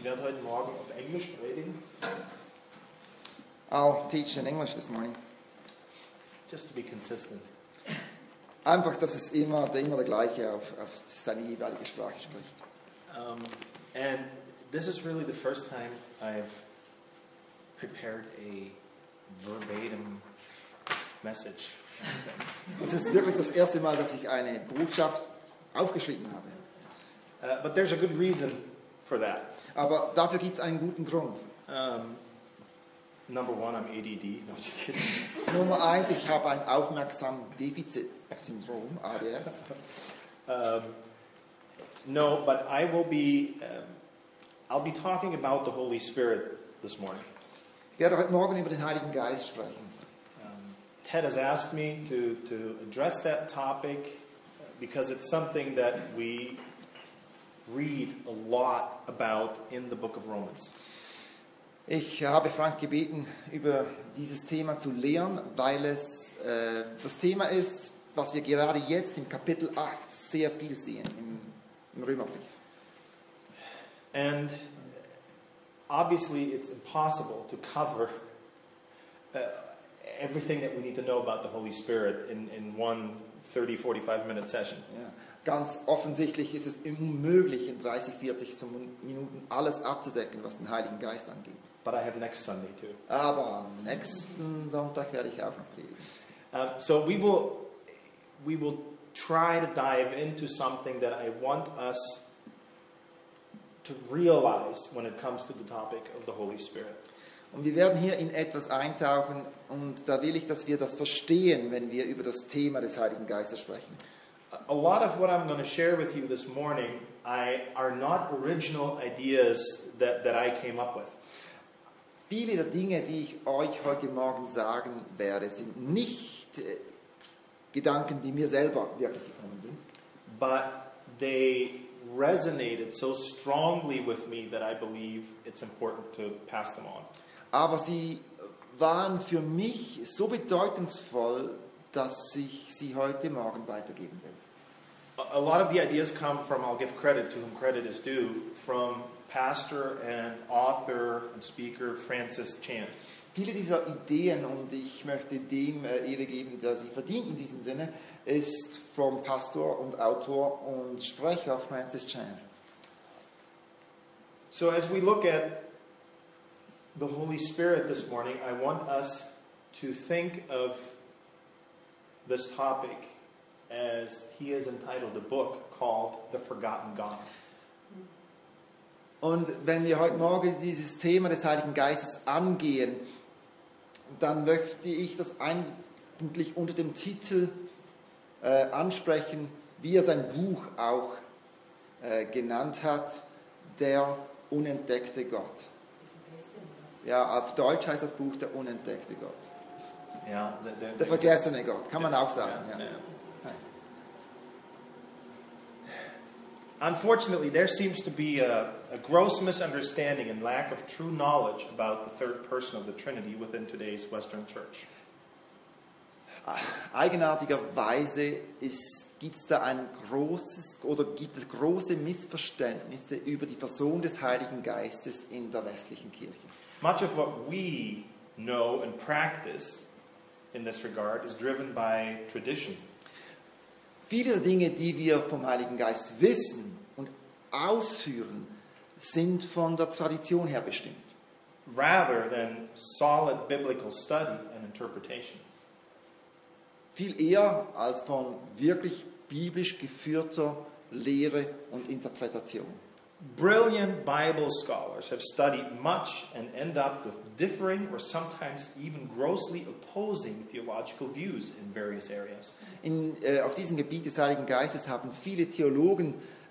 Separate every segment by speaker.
Speaker 1: Ich werde heute Morgen auf Englisch predigen.
Speaker 2: I'll teach in English this morning.
Speaker 1: Just to be consistent.
Speaker 2: Einfach, dass es immer der gleiche auf seine jeweilige Sprache spricht.
Speaker 1: And this is really the first time I've prepared a verbatim message.
Speaker 2: Es ist wirklich das erste Mal, dass ich eine Botschaft aufgeschrieben habe.
Speaker 1: But there's a good reason for that.
Speaker 2: Aber dafür gibt es einen guten Grund.
Speaker 1: Number one, I'm ADD. No, just kidding.
Speaker 2: Nummer 1, ich habe ein Aufmerksamkeitsdefizit-Syndrom, ADS.
Speaker 1: No, but I will be. I'll be talking about the Holy Spirit this morning.
Speaker 2: Ich werde heute Morgen über den Heiligen Geist sprechen.
Speaker 1: Ted has asked me to address that topic because it's something that we read a lot about in the book of Romans.
Speaker 2: Ich habe Frank gebeten, über dieses Thema zu lehren, weil es das Thema ist, was wir gerade jetzt im Kapitel 8 sehr viel sehen, im Römerbrief.
Speaker 1: And obviously it's impossible to cover everything that we need to know about the Holy Spirit in one 30-45-minute session.
Speaker 2: Ja, ganz offensichtlich ist es unmöglich, in 30, 40 Minuten alles abzudecken, was den Heiligen Geist angeht.
Speaker 1: But I have next Sunday too.
Speaker 2: Aber nächsten Sonntag werde ich auch noch predigen.
Speaker 1: So we will try to dive into something that I want us to realize when it comes to the topic of the Holy Spirit.
Speaker 2: Und wir werden hier in etwas eintauchen und da will ich, dass wir das verstehen, wenn wir über das Thema des Heiligen Geistes sprechen.
Speaker 1: A lot of what I'm going to share with you this morning are not original ideas that I came up with.
Speaker 2: Viele der Dinge, die ich euch heute Morgen sagen werde, sind nicht Gedanken, die mir selber wirklich gekommen sind.
Speaker 1: But they resonated so strongly with me that I believe it's important to pass them on.
Speaker 2: Aber sie waren für mich so bedeutungsvoll, dass ich sie heute Morgen weitergeben will.
Speaker 1: A lot of the ideas come from, I'll give credit to whom credit is due, from pastor and author and speaker Francis Chan.
Speaker 2: Viele dieser Ideen, und ich möchte dem Ehre geben, der sie verdient in diesem Sinne, ist vom Pastor und Autor und Sprecher Francis Chan.
Speaker 1: So as we look at the Holy Spirit this morning, I want us to think of this topic as he has entitled a book called The Forgotten God.
Speaker 2: Und wenn wir heute Morgen dieses Thema des Heiligen Geistes angehen, dann möchte ich das eigentlich unter dem Titel ansprechen, wie er sein Buch auch genannt hat, der unentdeckte Gott. Ja, auf Deutsch heißt das Buch der unentdeckte Gott.
Speaker 1: Ja,
Speaker 2: Der vergessene Gott, kann man auch sagen. Ja.
Speaker 1: Unfortunately, there seems to be a gross misunderstanding and lack of true knowledge about the third person of the Trinity within today's Western Church.
Speaker 2: Eigenartigerweise gibt es da gibt es große Missverständnisse über die Person des Heiligen Geistes in der westlichen Kirche.
Speaker 1: Much of what we know and practice in this regard is driven by tradition.
Speaker 2: Viele der Dinge, die wir vom Heiligen Geist wissen und ausführen, sind von der Tradition her bestimmt.
Speaker 1: Rather than solid biblical study and interpretation.
Speaker 2: Viel eher als von wirklich biblisch geführter Lehre und Interpretation.
Speaker 1: Brilliant Bible scholars have studied much and end up with differing or sometimes even grossly opposing theological views in various areas.
Speaker 2: Auf diesem Gebiet des Heiligen Geistes haben viele Theologen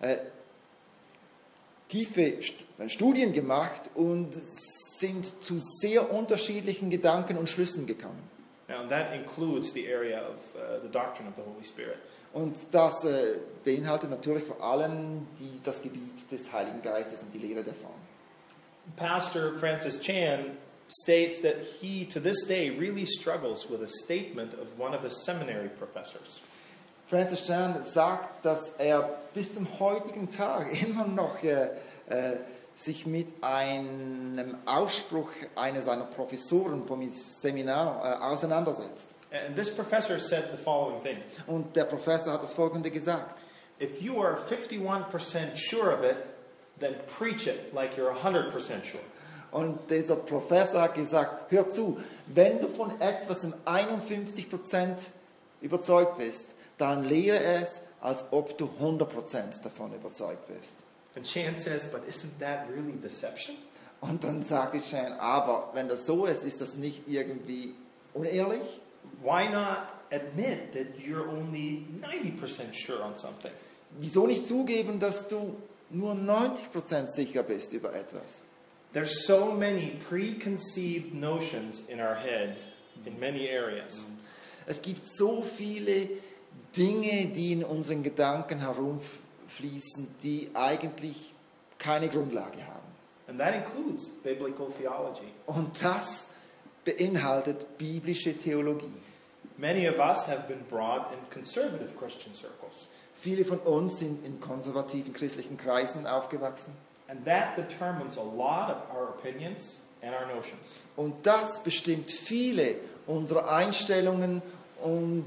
Speaker 2: tiefe Studien gemacht und sind zu sehr unterschiedlichen Gedanken und Schlüssen gekommen.
Speaker 1: Now that includes the area of the doctrine of the Holy Spirit.
Speaker 2: Und das beinhaltet natürlich vor allem das Gebiet des Heiligen Geistes und die Lehre davon.
Speaker 1: Pastor Francis Chan states that he, to this day, really struggles with a statement of one of his seminary professors.
Speaker 2: Francis Chan sagt, dass er bis zum heutigen Tag immer noch sich mit einem Ausspruch einer seiner Professoren vom Seminar auseinandersetzt.
Speaker 1: And this professor said the following thing.
Speaker 2: Und der Professor hat das Folgende gesagt.
Speaker 1: If you are 51% sure of it, then preach it like you're 100% sure.
Speaker 2: Und dieser Professor hat gesagt, hör zu, wenn du von etwas in 51% überzeugt bist, dann lehre es, als ob du 100% davon überzeugt bist.
Speaker 1: And Chan says, but isn't that really deception?
Speaker 2: Und dann sagte Chan, aber wenn das so ist das nicht irgendwie unehrlich?
Speaker 1: Why not admit that you're only 90% sure on something?
Speaker 2: Wieso nicht zugeben, dass du nur 90% sicher bist über etwas?
Speaker 1: There's so many preconceived notions in our head in many areas.
Speaker 2: Es gibt so viele Dinge, die in unseren Gedanken herumfließen, die eigentlich keine Grundlage haben.
Speaker 1: And that includes biblical theology.
Speaker 2: Und das beinhaltet biblische Theologie.
Speaker 1: Many of us have been brought in conservative Christian circles.
Speaker 2: Viele von uns sind in konservativen christlichen Kreisen aufgewachsen.
Speaker 1: And that determines a lot of our opinions and our notions.
Speaker 2: Und das bestimmt viele unserer Einstellungen und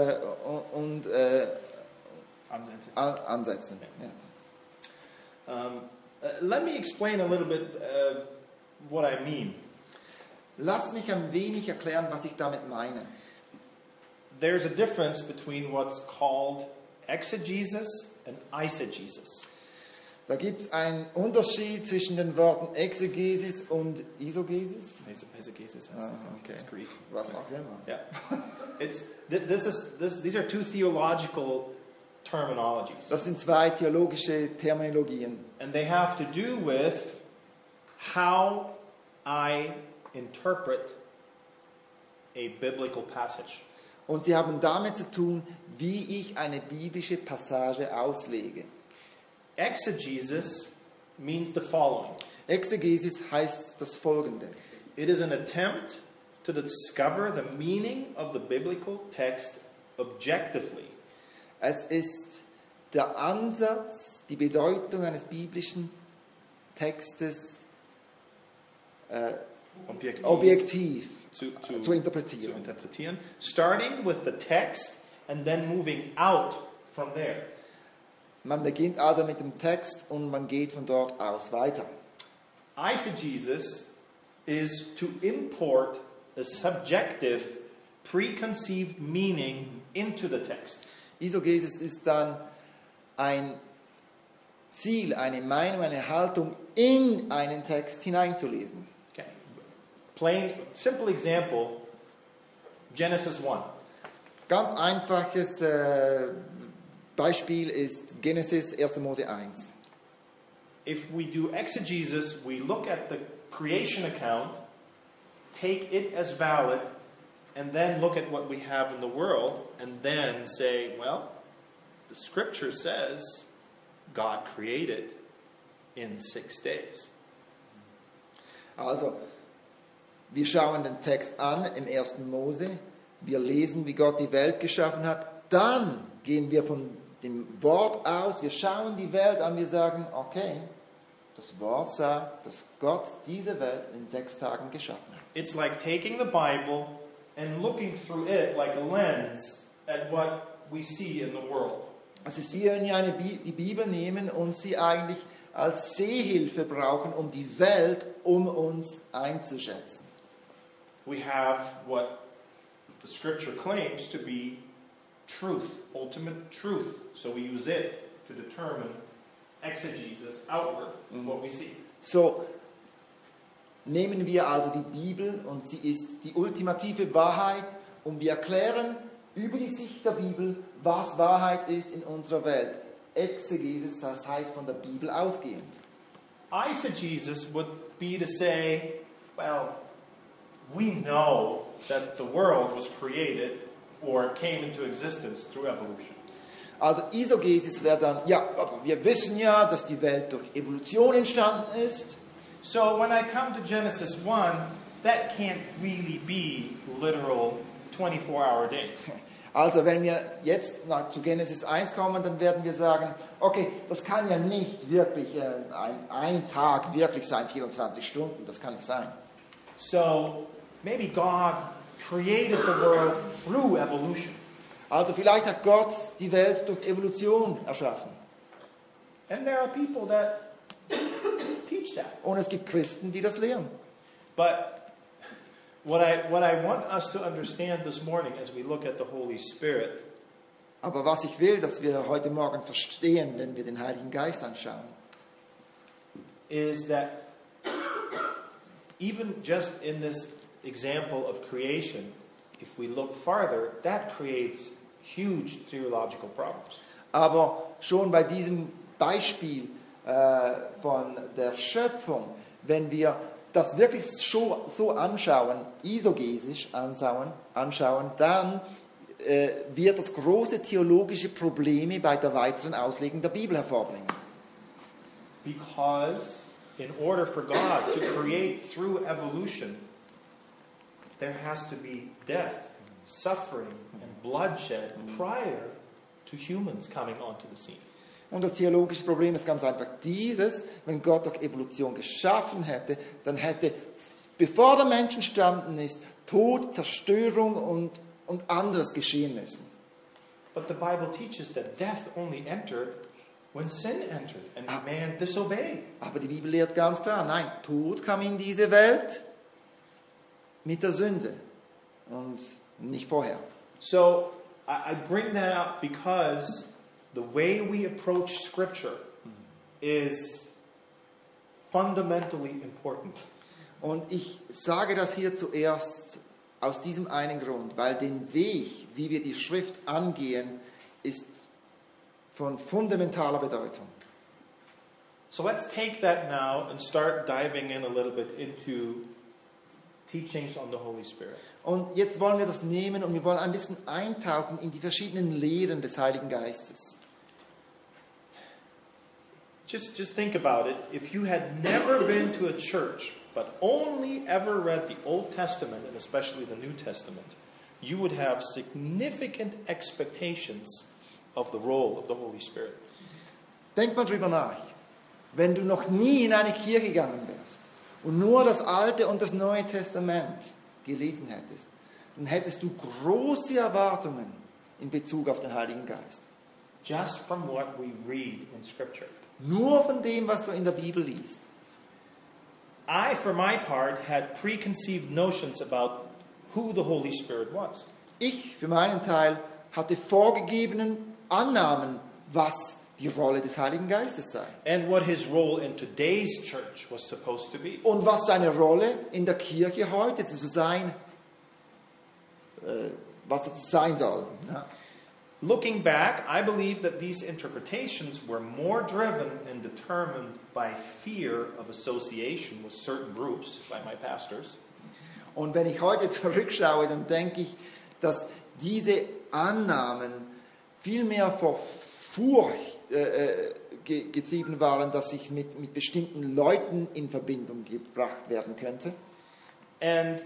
Speaker 2: Ansätze. Ja.
Speaker 1: Let me explain a little bit what I mean.
Speaker 2: Lass mich ein wenig erklären, was ich damit meine.
Speaker 1: There's a difference between what's called exegesis and eisegesis.
Speaker 2: Da gibt es einen Unterschied zwischen den Worten Exegesis und Eisegesis.
Speaker 1: Eisegesis,
Speaker 2: Okay.
Speaker 1: it's Greek.
Speaker 2: Was auch immer.
Speaker 1: Yeah, these are two theological terminologies,
Speaker 2: Das sind zwei theologische Terminologien.
Speaker 1: and they have to do with how I interpret a biblical passage.
Speaker 2: Und sie haben damit zu tun, wie ich eine biblische Passage auslege.
Speaker 1: Exegesis means the following.
Speaker 2: Exegesis heißt das Folgende.
Speaker 1: It is an attempt to discover the meaning of the biblical text objectively.
Speaker 2: Es ist der Ansatz, die Bedeutung eines biblischen Textes objektiv zu interpretieren.
Speaker 1: Starting with the text and then moving out from there.
Speaker 2: Man beginnt also mit dem Text und man geht von dort aus weiter.
Speaker 1: Eisegesis is to import a subjective, preconceived meaning into the text.
Speaker 2: Eisegesis ist dann ein Ziel, eine Meinung, eine Haltung in einen Text hineinzulesen.
Speaker 1: Okay. Simple example, Genesis 1.
Speaker 2: Ganz einfaches Beispiel ist Genesis 1. Mose 1.
Speaker 1: If we do exegesis, we look at the creation account, take it as valid, and then look at what we have in the world, and then say, well, the scripture says God created in 6 days.
Speaker 2: Also, wir schauen den Text an im 1. Mose, wir lesen, wie Gott die Welt geschaffen hat, dann gehen wir von dem Wort aus, wir schauen die Welt an, wir sagen, okay, das Wort sagt, dass Gott diese Welt in 6 Tagen geschaffen hat.
Speaker 1: It's like taking the Bible and looking through it like a lens at what we see in the world.
Speaker 2: Es ist wie wenn wir die Bibel nehmen und sie eigentlich als Sehhilfe brauchen, um die Welt um uns einzuschätzen.
Speaker 1: We have what the scripture claims to be truth, ultimate truth. So we use it to determine exegesis outward, what we see.
Speaker 2: So nehmen wir also die Bibel und sie ist die ultimative Wahrheit und wir erklären über die Sicht der Bibel, was Wahrheit ist in unserer Welt. Exegesis, das heißt von der Bibel ausgehend.
Speaker 1: Eisegesis would be to say, well, we know that the world was created or came into existence through evolution.
Speaker 2: Also Eisegesis wäre dann, ja, aber wir wissen ja, dass die Welt durch Evolution entstanden ist.
Speaker 1: So when I come to Genesis 1, that can't really be literal 24-hour days.
Speaker 2: Also wenn wir jetzt zu Genesis 1 kommen, dann werden wir sagen, okay, das kann ja nicht wirklich ein Tag wirklich sein, 24 Stunden, das kann nicht sein.
Speaker 1: So maybe God created the world through evolution.
Speaker 2: Also vielleicht hat Gott die Welt durch Evolution erschaffen.
Speaker 1: And there are people that teach that.
Speaker 2: Und es gibt Christen, die das lehren.
Speaker 1: But what I want us to understand this morning as we look at the Holy Spirit
Speaker 2: Aber was ich will, dass wir heute Morgen verstehen, wenn wir den Heiligen Geist anschauen,
Speaker 1: is that even just in this example of creation, if we look farther, that creates huge theological problems.
Speaker 2: aber schon bei diesem Beispiel von der Schöpfung, wenn wir das wirklich so anschauen, isogesisch anschauen, dann wird das große theologische Probleme bei der weiteren Auslegung der Bibel hervorbringen.
Speaker 1: Because in order for God to create through evolution, there has to be death, suffering, and bloodshed prior to humans coming onto the scene.
Speaker 2: Und das theologische Problem ist ganz einfach dieses: Wenn Gott durch Evolution geschaffen hätte, dann hätte, bevor der Mensch entstanden ist, Tod, Zerstörung und anderes geschehen müssen.
Speaker 1: But the Bible teaches that death only entered when sin entered and man disobeyed.
Speaker 2: Aber die Bibel lehrt ganz klar, nein, Tod kam in diese Welt mit der Sünde und nicht vorher.
Speaker 1: So I bring that up because the way we approach Scripture is fundamentally important.
Speaker 2: Und ich sage das hier zuerst aus diesem einen Grund, weil den Weg, wie wir die Schrift angehen, ist von fundamentaler Bedeutung.
Speaker 1: So let's take that now and start diving in a little bit into teachings on the Holy Spirit.
Speaker 2: Und jetzt wollen wir das nehmen und wir wollen ein bisschen eintauchen in die verschiedenen Lehren des Heiligen Geistes.
Speaker 1: Just think about it. If you had never been to a church, but only ever read the Old Testament, and especially the New Testament, you would have significant expectations of the role of the Holy Spirit.
Speaker 2: Denk mal drüber nach. Wenn du noch nie in eine Kirche gegangen wärst und nur das Alte und das Neue Testament gelesen hättest, dann hättest du große Erwartungen in Bezug auf den Heiligen Geist.
Speaker 1: Just from what we read in Scripture.
Speaker 2: Nur von dem, was du in der Bibel liest.
Speaker 1: I, for my part, had preconceived notions about who the Holy Spirit was.
Speaker 2: Ich, für meinen Teil, hatte vorgegebenen Annahmen, was die Rolle des Heiligen Geistes sei.
Speaker 1: And what his role in today's church was supposed to be.
Speaker 2: Und was seine Rolle in der Kirche heute zu sein, was das sein soll. Ja.
Speaker 1: Looking back, I believe that these interpretations were more driven and determined by fear of association with certain groups, by my pastors.
Speaker 2: Und wenn ich heute zurückschaue, dann denke ich, dass diese Annahmen viel mehr vor Furcht getrieben waren, dass ich mit bestimmten Leuten in Verbindung gebracht werden könnte.
Speaker 1: And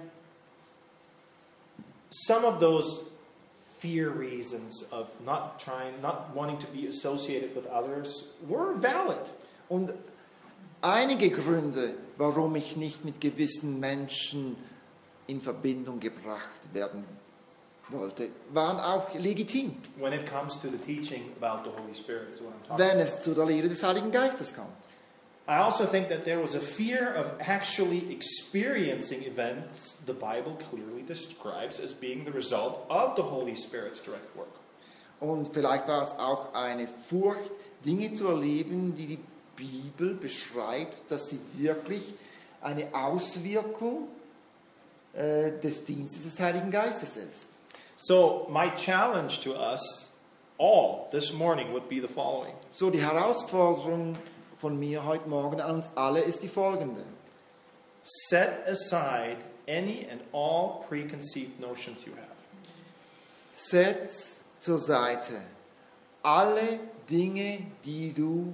Speaker 1: some of those fear reasons of not wanting to be associated with others were valid.
Speaker 2: Und einige Gründe, warum ich nicht mit gewissen Menschen in Verbindung gebracht werden wollte, waren auch legitim,
Speaker 1: When it comes to the teaching about the Holy Spirit is what I'm talking
Speaker 2: wenn
Speaker 1: about.
Speaker 2: es zu der Lehre des Heiligen Geistes kommt.
Speaker 1: I also think that there was a fear of actually experiencing events the Bible clearly describes as being the result of the Holy Spirit's direct work.
Speaker 2: Und vielleicht war es auch eine Furcht, Dinge zu erleben, die die Bibel beschreibt, dass sie wirklich eine Auswirkung des Dienstes des Heiligen Geistes ist.
Speaker 1: So my challenge to us all this morning would be the following.
Speaker 2: So, die Herausforderung von mir heute Morgen an uns alle ist die folgende.
Speaker 1: Set aside any and all preconceived notions you have.
Speaker 2: Setz zur Seite alle Dinge, die du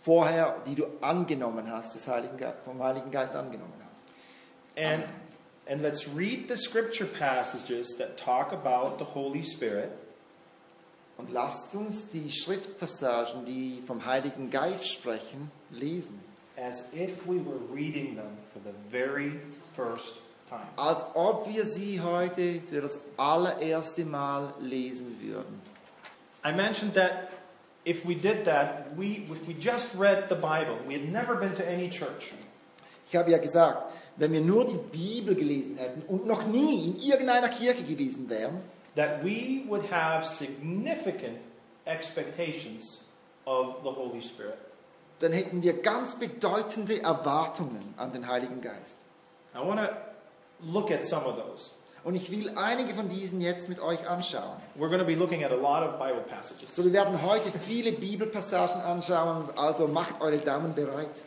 Speaker 2: angenommen hast, vom Heiligen Geist angenommen hast.
Speaker 1: And let's read the scripture passages that talk about the Holy Spirit.
Speaker 2: Und lasst uns die Schriftpassagen, die vom Heiligen Geist sprechen, lesen.
Speaker 1: As if we were reading them for the very first time.
Speaker 2: Als ob wir sie heute für das allererste Mal lesen würden.
Speaker 1: I mentioned that if we did that, if we just read the Bible, we had never been to any church.
Speaker 2: Ich habe ja gesagt, wenn wir nur die Bibel gelesen hätten und noch nie in irgendeiner Kirche gewesen wären,
Speaker 1: That we would have significant expectations of the Holy Spirit.
Speaker 2: dann hätten wir ganz bedeutende Erwartungen an den Heiligen Geist.
Speaker 1: I want to look at some of those.
Speaker 2: Und ich will einige von diesen jetzt mit euch anschauen.
Speaker 1: We're going to be looking at a lot of Bible passages.
Speaker 2: So, wir werden heute viele Bibelpassagen anschauen, also macht eure Daumen bereit.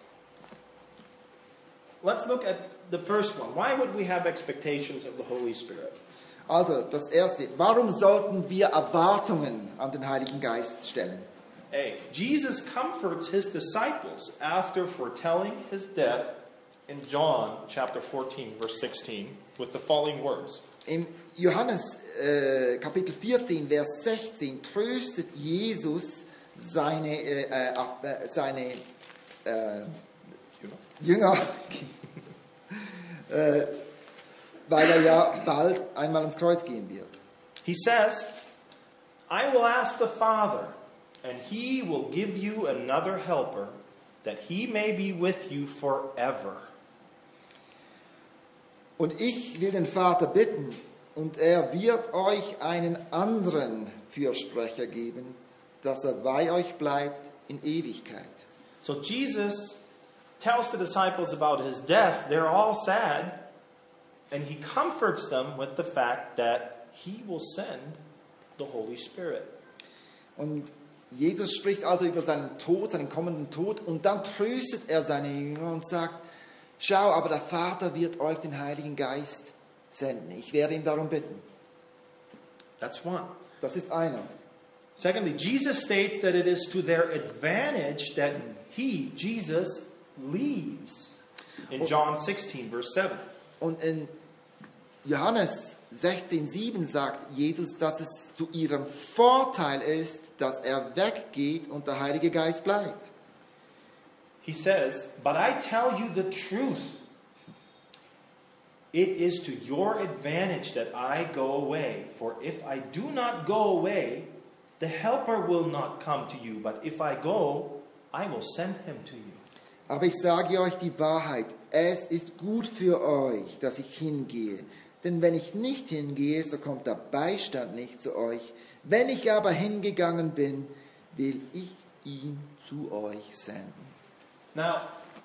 Speaker 1: Let's look at the first one. Why would we have expectations of the Holy Spirit?
Speaker 2: Also, das Erste, warum sollten wir Erwartungen an den Heiligen Geist stellen?
Speaker 1: A. Jesus comforts his disciples after foretelling his death in John chapter 14, verse 16, with the following words.
Speaker 2: Im Johannes Kapitel 14, Vers 16 tröstet Jesus seine Jünger, weil er ja bald einmal ans Kreuz gehen wird.
Speaker 1: He says, I will ask the Father, and he will give you another helper, that he may be with you forever.
Speaker 2: Und ich will den Vater bitten, und er wird euch einen anderen Fürsprecher geben, dass er bei euch bleibt in Ewigkeit.
Speaker 1: So Jesus tells the disciples about his death. They're all sad, and he comforts them with the fact that he will send the Holy Spirit.
Speaker 2: Und Jesus spricht also über seinen Tod, seinen kommenden Tod, und dann tröstet er seine Jünger und sagt, schau, aber der Vater wird euch den Heiligen Geist senden. Ich werde ihn darum bitten.
Speaker 1: That's one.
Speaker 2: Das ist einer.
Speaker 1: Secondly, Jesus states that it is to their advantage that he, Jesus, leaves. In John 16, verse 7.
Speaker 2: Und in Johannes 16,7 sagt Jesus, dass es zu ihrem Vorteil ist, dass er weggeht und der Heilige Geist bleibt.
Speaker 1: He says, but I tell you the truth. It is to your advantage that I go away. For if I do not go away, the Helper will not come to you. But if I go, I will send him to you.
Speaker 2: Aber ich sage euch die Wahrheit, es ist gut für euch, dass ich hingehe. Denn wenn ich nicht hingehe, so kommt der Beistand nicht zu euch. Wenn ich aber hingegangen bin, will ich ihn zu euch senden.
Speaker 1: Now,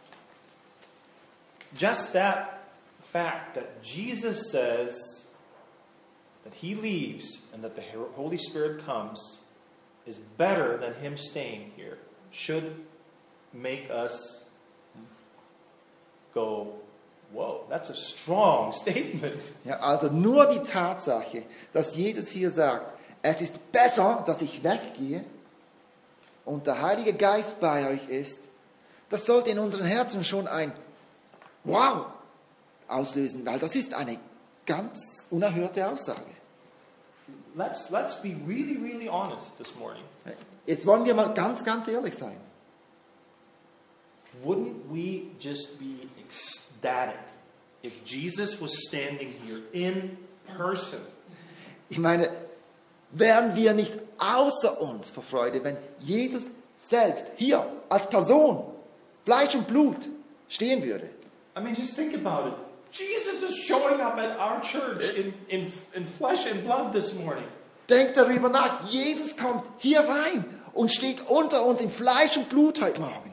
Speaker 1: just that fact that Jesus says that he leaves and that the Holy Spirit comes is better than him staying here should make us go, whoa, that's a strong statement.
Speaker 2: Ja, also nur die Tatsache, dass Jesus hier sagt, es ist besser, dass ich weggehe und der Heilige Geist bei euch ist, das sollte in unseren Herzen schon ein Wow auslösen, weil das ist eine ganz unerhörte Aussage.
Speaker 1: Let's be really, really honest this morning.
Speaker 2: Jetzt wollen wir mal ganz ehrlich sein.
Speaker 1: Wouldn't we just be ecstatic if Jesus was standing here in person?
Speaker 2: Ich meine, wären wir nicht außer uns vor Freude, wenn Jesus selbst hier als Person, Fleisch und Blut, stehen würde?
Speaker 1: I mean, just think about it. Jesus is showing up at our church in flesh and blood this morning.
Speaker 2: Denkt darüber nach, Jesus kommt hier rein und steht unter uns in Fleisch und Blut heute Morgen.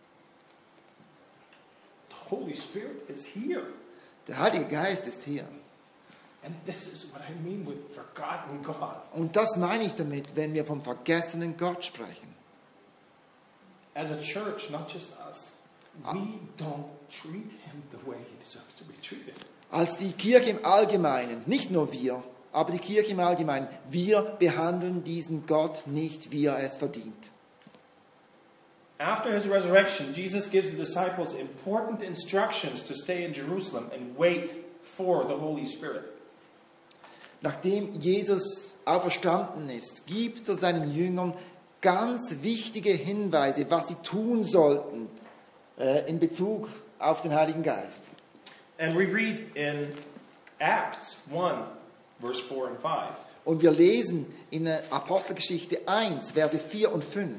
Speaker 1: The Holy Spirit is here.
Speaker 2: Der Heilige Geist ist hier.
Speaker 1: And this is what I mean with forgotten God.
Speaker 2: Und das meine ich damit, wenn wir vom vergessenen Gott sprechen.
Speaker 1: As a church, not just us, we don't treat him the way he deserves to be treated.
Speaker 2: Als die Kirche im Allgemeinen, nicht nur wir, aber die Kirche im Allgemeinen, wir behandeln diesen Gott nicht, wie er es verdient.
Speaker 1: After his resurrection, Jesus gives the disciples important instructions to stay in Jerusalem and wait for the Holy Spirit.
Speaker 2: Nachdem Jesus auferstanden ist, gibt er seinen Jüngern ganz wichtige Hinweise, was sie tun sollten in Bezug auf den Heiligen Geist.
Speaker 1: And we read in Acts 1, verse 4 and 5.
Speaker 2: Und wir lesen in Apostelgeschichte 1, Verse 4 und 5.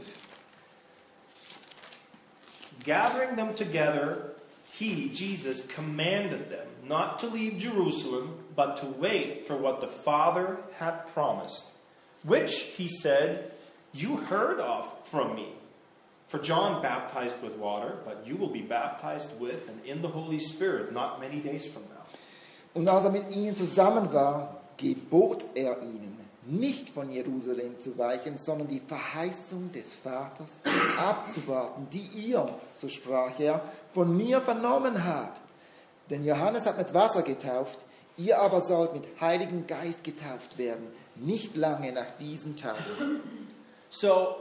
Speaker 1: Gathering them together, he, Jesus, commanded them not to leave Jerusalem, but to wait for what the Father had promised, which, he said, you heard of from me. For John baptized with water, but you will be baptized with and in the Holy Spirit not many days from now.
Speaker 2: Und als er mit ihnen zusammen war, gebot er ihnen, nicht von Jerusalem zu weichen, sondern die Verheißung des Vaters abzuwarten, die ihr, so sprach er, von mir vernommen habt. Denn Johannes hat mit Wasser getauft, ihr aber sollt mit Heiligen Geist getauft werden, nicht lange nach diesen Tagen.
Speaker 1: So,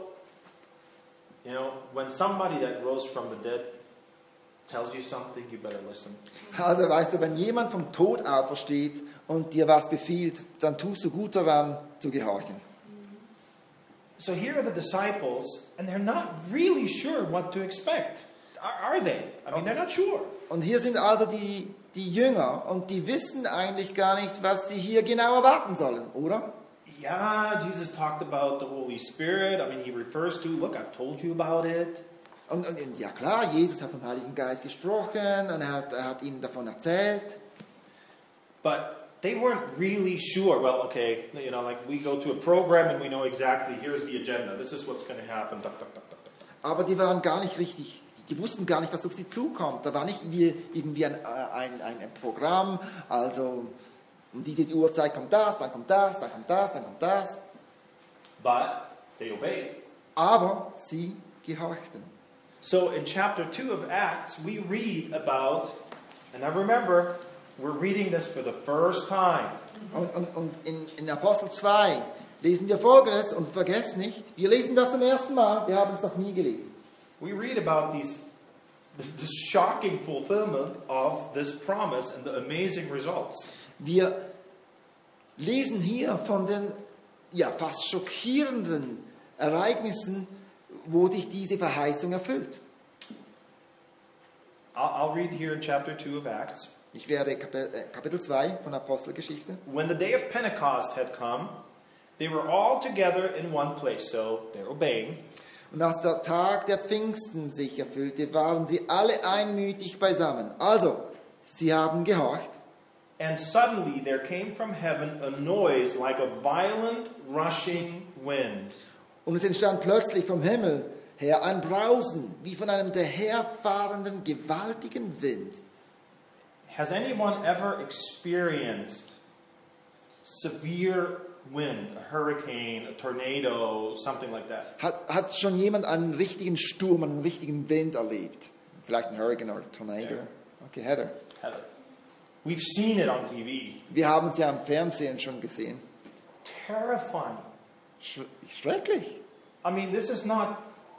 Speaker 1: when somebody that rose from the dead tells you something, you better listen.
Speaker 2: Also weißt du, wenn jemand vom Tod aufersteht und dir was befiehlt, dann tust du gut daran, zu gehorchen.
Speaker 1: So here are the disciples, and they're not really sure what to expect. Are they? I mean, they're not sure.
Speaker 2: Und hier sind also die Jünger und die wissen eigentlich gar nicht, was sie hier genau erwarten sollen, oder?
Speaker 1: Yeah, Jesus talked about the Holy Spirit. I mean, he refers to, look, I've told you about it.
Speaker 2: Und ja klar, Jesus hat vom Heiligen Geist gesprochen und er hat ihnen davon erzählt.
Speaker 1: But they weren't really sure. Well, okay, like we go to a program and we know exactly, here's the agenda. This is what's going to happen.
Speaker 2: Aber die waren gar nicht richtig, die wussten gar nicht, was auf sie zukommt. Da war nicht irgendwie ein Programm, also um diese Uhrzeit kommt das, dann kommt das, dann kommt das, dann kommt das.
Speaker 1: But they obeyed.
Speaker 2: Aber sie gehorchten.
Speaker 1: So in chapter 2 of Acts, we read about, and now remember, we're reading this for the first time.
Speaker 2: Und in Apostel 2 lesen wir Folgendes und vergesst nicht, wir lesen das zum ersten Mal, wir haben es noch nie gelesen.
Speaker 1: We read about this shocking fulfillment of this promise and the amazing results.
Speaker 2: Wir lesen hier von den fast schockierenden Ereignissen, wo sich diese Verheißung erfüllt.
Speaker 1: I'll read here in chapter 2 of Acts.
Speaker 2: Ich werde Kapitel 2 von Apostelgeschichte.
Speaker 1: When the day of Pentecost had come, they were all together in one place, so they're obeying.
Speaker 2: Und als der Tag der Pfingsten sich erfüllte, waren sie alle einmütig beisammen. Also, sie haben gehorcht.
Speaker 1: And suddenly there came from heaven a noise like a violent rushing wind.
Speaker 2: Und es entstand plötzlich vom Himmel her ein Brausen, wie von einem daherfahrenden gewaltigen Wind.
Speaker 1: Has anyone ever experienced severe wind, a hurricane, a tornado, something like that?
Speaker 2: Hat schon jemand einen richtigen Sturm, einen richtigen Wind erlebt? Vielleicht ein Hurricane oder ein Tornado? Okay, Heather.
Speaker 1: We've seen it on TV.
Speaker 2: Wir haben es ja im Fernsehen schon gesehen.
Speaker 1: Terrifying.
Speaker 2: Schrecklich.
Speaker 1: I mean, this is not...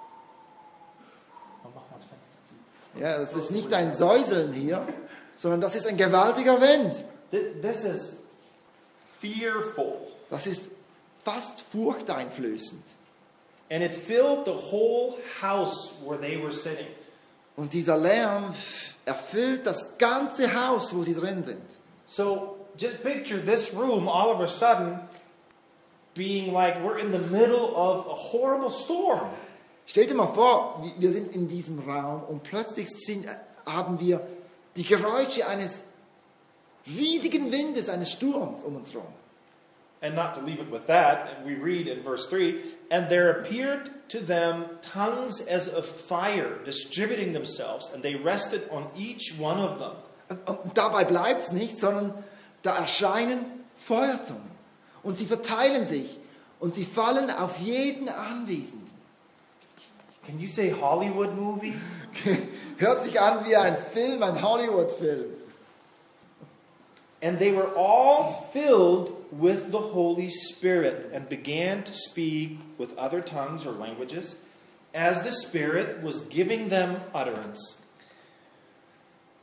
Speaker 2: Ja, das ist nicht ein Säuseln hier, sondern das ist ein gewaltiger Wind.
Speaker 1: This is fearful.
Speaker 2: Das ist fast furchteinflößend.
Speaker 1: And it filled the whole house where they were sitting.
Speaker 2: Und dieser Lärm erfüllt das ganze Haus, wo sie drin sind.
Speaker 1: So, just picture this room all of a sudden being like we're in the middle of a horrible storm.
Speaker 2: Stell dir mal vor, wir sind in diesem Raum und plötzlich haben wir die Geräusche eines riesigen Windes, eines Sturms um uns herum.
Speaker 1: And not to leave it with that, we read in verse 3, and there appeared to them tongues as of fire, distributing themselves, and they rested on each one of them.
Speaker 2: Und dabei bleibt es nicht, sondern da erscheinen Feuerzungen. Und sie verteilen sich und sie fallen auf jeden Anwesenden.
Speaker 1: Can you say Hollywood movie?
Speaker 2: Hört sich an wie ein Film, ein Hollywood-Film.
Speaker 1: And they were all filled with the Holy Spirit and began to speak with other tongues or languages as the Spirit was giving them utterance.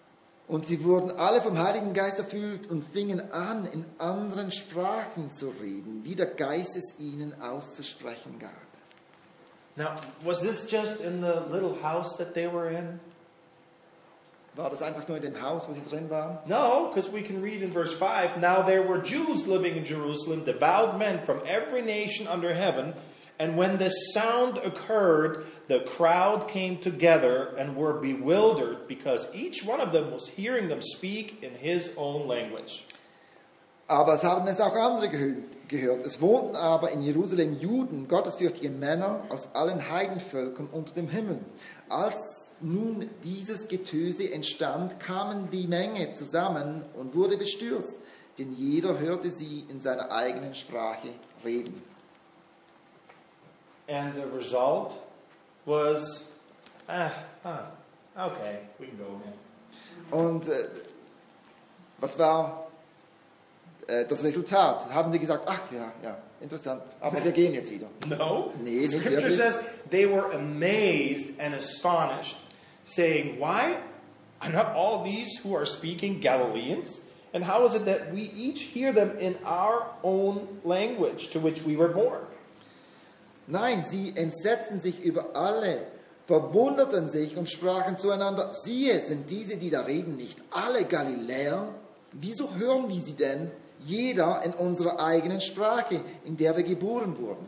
Speaker 2: Und sie wurden alle vom Heiligen Geist erfüllt und fingen an, in anderen Sprachen zu reden, wie der Geist es ihnen auszusprechen gab.
Speaker 1: Now, was this just in the little house that they were in?
Speaker 2: War das einfach nur in dem Haus, wo sie drin waren?
Speaker 1: No, because we can read in verse 5, Now there were Jews living in Jerusalem, devout men from every nation under heaven, and when this sound occurred, the crowd came together and were bewildered, because each one of them was hearing them speak in his own language.
Speaker 2: Aber es haben es auch andere gehört. Es wohnten aber in Jerusalem Juden, gottesfürchtige Männer aus allen Heidenvölkern unter dem Himmel. Als nun dieses Getöse entstand, kamen die Menge zusammen und wurde bestürzt, denn jeder hörte sie in seiner eigenen Sprache reden.
Speaker 1: And the result was, okay, we can go again.
Speaker 2: Und was war das Resultat? Haben sie gesagt, ach ja, interessant, aber wir gehen jetzt wieder.
Speaker 1: No.
Speaker 2: Nee, nicht
Speaker 1: Scripture
Speaker 2: wirklich.
Speaker 1: says they were amazed and astonished, saying, Why are not all these who are speaking Galileans? And how is it that we each hear them in our own language to which we were born?
Speaker 2: Nein, sie entsetzten sich über alle, verwunderten sich und sprachen zueinander, siehe, sind diese, die da reden, nicht alle Galiläer? Wieso hören wir sie denn, jeder in unserer eigenen Sprache, in der wir geboren wurden?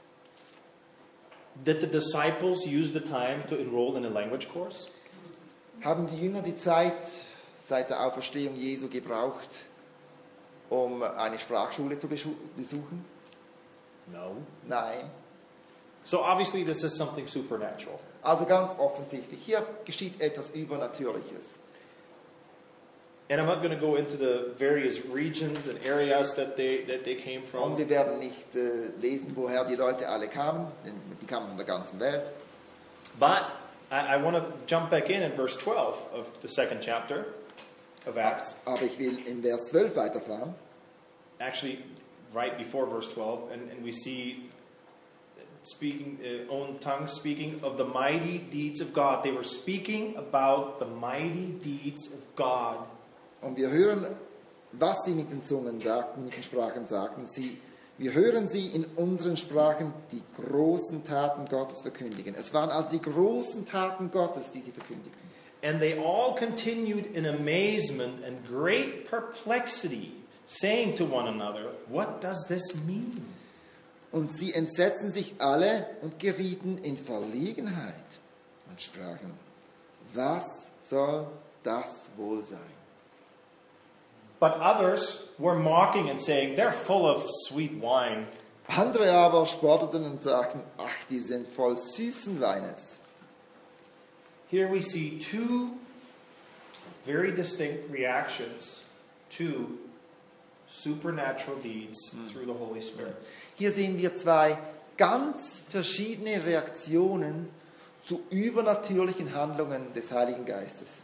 Speaker 1: Did the disciples use the time to enroll in a language course?
Speaker 2: Haben die Jünger die Zeit seit der Auferstehung Jesu gebraucht, um eine Sprachschule zu besuchen?
Speaker 1: No.
Speaker 2: Nein.
Speaker 1: So obviously this is something supernatural.
Speaker 2: Also ganz offensichtlich, hier geschieht etwas Übernatürliches.
Speaker 1: And I'm not going to go into the various regions and areas that they came
Speaker 2: Und
Speaker 1: from.
Speaker 2: wir werden nicht lesen, woher die Leute alle kamen, denn die kamen von der ganzen Welt.
Speaker 1: But I want to jump back in verse 12 of the second chapter of Acts.
Speaker 2: Aber ich will in Vers 12 weiterfahren.
Speaker 1: Actually, right before verse 12, and we see speaking own tongues speaking of the mighty deeds of God. They were speaking about the mighty deeds of God.
Speaker 2: Und wir hören, was sie mit den Zungen sagten, mit den Sprachen sagten. Wir hören sie in unseren Sprachen die großen Taten Gottes verkündigen. Es waren also die großen Taten Gottes, die sie verkündigten.
Speaker 1: And they all continued in amazement and great perplexity, saying to one another, What does this mean?
Speaker 2: Und sie entsetzten sich alle und gerieten in Verlegenheit und sprachen, was soll das wohl sein?
Speaker 1: But others were mocking and saying, They're full of sweet wine.
Speaker 2: Andere aber spotteten und sagten, ach, die sind voll süßen Weines.
Speaker 1: Here we see two very distinct reactions to supernatural deeds through the Holy Spirit.
Speaker 2: Hier sehen wir zwei ganz verschiedene Reaktionen zu übernatürlichen Handlungen des Heiligen Geistes.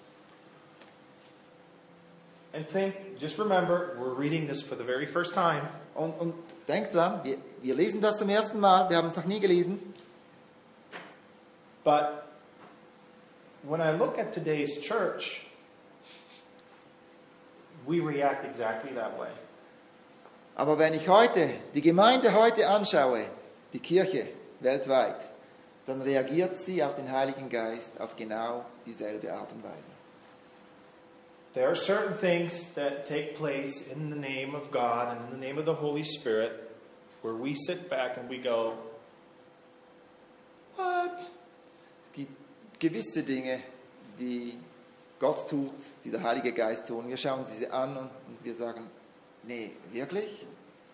Speaker 1: And just remember, we're reading this for the very first time.
Speaker 2: Und denkt dran, wir lesen das zum ersten Mal, wir haben es noch nie gelesen.
Speaker 1: But when I look at today's church, we react exactly that way.
Speaker 2: Aber wenn ich die Gemeinde heute anschaue, die Kirche weltweit, dann reagiert sie auf den Heiligen Geist auf genau dieselbe Art und Weise.
Speaker 1: There are certain things that take place in the name of God and in the name of the Holy Spirit where we sit back and we go, What?
Speaker 2: Es gibt gewisse Dinge, die Gott tut, die der Heilige Geist tut. Wir schauen sie an und wir sagen, nee, wirklich?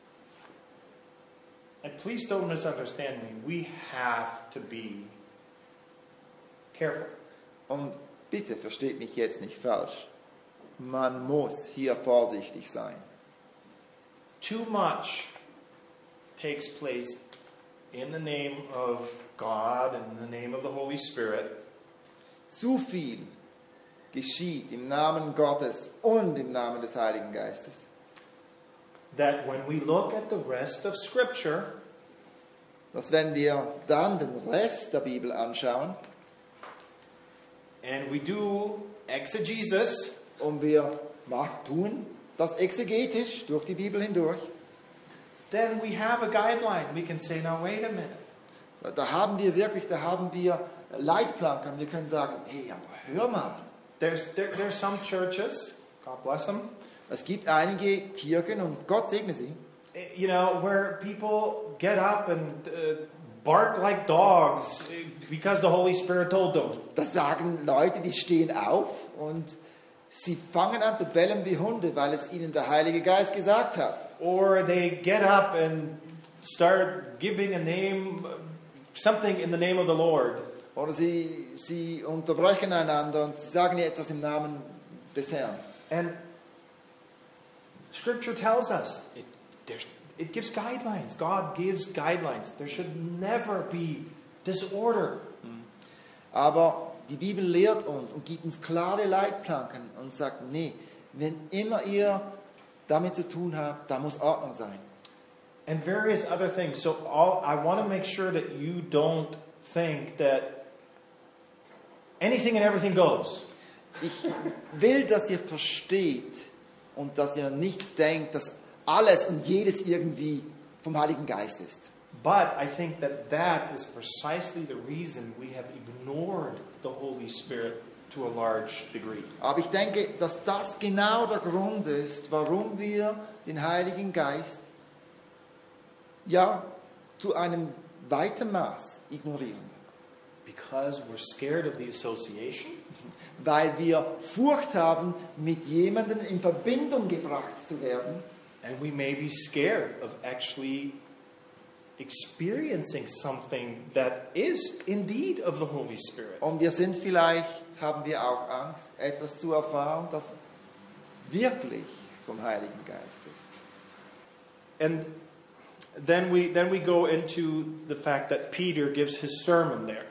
Speaker 1: And please don't misunderstand me. We have to be careful.
Speaker 2: Und bitte versteht mich jetzt nicht falsch. Man muss hier vorsichtig sein.
Speaker 1: Too much takes place in the name of God and in the name of the Holy Spirit.
Speaker 2: Zu viel geschieht im Namen Gottes und im Namen des Heiligen Geistes.
Speaker 1: That when we look at the rest of Scripture,
Speaker 2: Dass wenn wir dann den Rest der Bibel anschauen
Speaker 1: and we do exegesis,
Speaker 2: und wir tun das exegetisch durch die Bibel hindurch,
Speaker 1: then we have a guideline. We can say, now wait a minute.
Speaker 2: da haben wir Leitplanken. Wir können sagen, hey, aber hör mal.
Speaker 1: There's some churches, God bless them,
Speaker 2: Es gibt einige Kirchen, und Gott segne sie,
Speaker 1: you know, where people get up and bark like dogs because the Holy Spirit told them.
Speaker 2: da sagen Leute, die stehen auf und sie fangen an zu bellen wie Hunde, weil es ihnen der Heilige Geist gesagt hat.
Speaker 1: Or they get up and start giving a name, something in the name of the Lord.
Speaker 2: Oder sie unterbrechen einander und sie sagen etwas im Namen des Herrn.
Speaker 1: And Scripture tells us, it gives guidelines. God gives guidelines. There should never be disorder.
Speaker 2: Aber die Bibel lehrt uns und gibt uns klare Leitplanken und sagt, nee, wenn immer ihr damit zu tun habt, da muss Ordnung sein.
Speaker 1: And various other things. So I want to make sure that you don't think that anything and everything goes.
Speaker 2: Ich will, dass ihr versteht und dass ihr nicht denkt, dass alles und jedes irgendwie vom Heiligen Geist ist.
Speaker 1: But I think that is precisely the reason we have ignored the Holy Spirit to a large degree.
Speaker 2: Aber ich denke, dass das genau der Grund ist, warum wir den Heiligen Geist zu einem weiten Maß ignorieren.
Speaker 1: Because we're scared of the association.
Speaker 2: Weil wir Furcht haben, mit jemandem in Verbindung gebracht zu werden.
Speaker 1: And we may be scared of actually experiencing something that is indeed of the Holy Spirit.
Speaker 2: Und haben wir auch Angst, etwas zu erfahren, das wirklich vom Heiligen Geist ist.
Speaker 1: And then we go into the fact that Peter gives his sermon there.